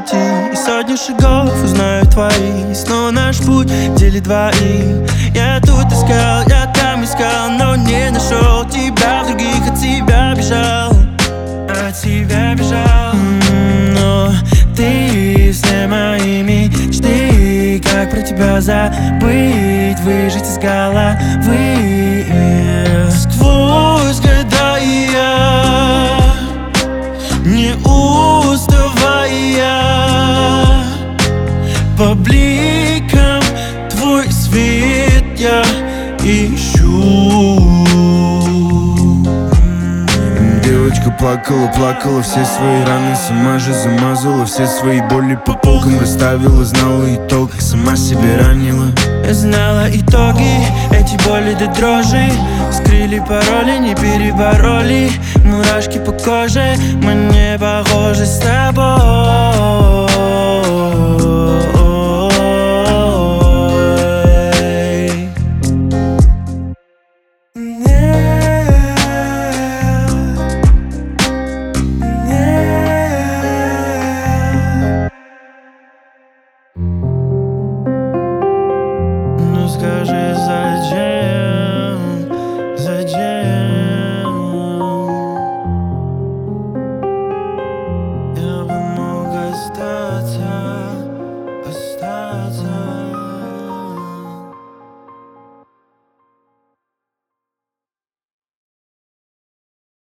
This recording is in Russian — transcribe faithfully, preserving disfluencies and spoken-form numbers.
уйти, и сотни шагов узнаю твои. Снова наш путь делит двоих. Я тут искал, я там искал, но не нашел тебя в других, от тебя бежал, от тебя бежал. М-м, но ты все мои мечты, как про тебя забыть, выжить из головы. Сквозь года я, не уставая, по бликам твой свет я ищу. Девочка плакала, плакала все свои раны, сама же замазала все свои боли по полкам, расставила, знала итог, сама себе ранила. Я знала итоги, эти боли до дрожи, скрыли пароли, не перебороли. Мурашки по коже, мы не похожи с тобой. Ну скажи, зачем, зачем? Я бы мог остаться, остаться.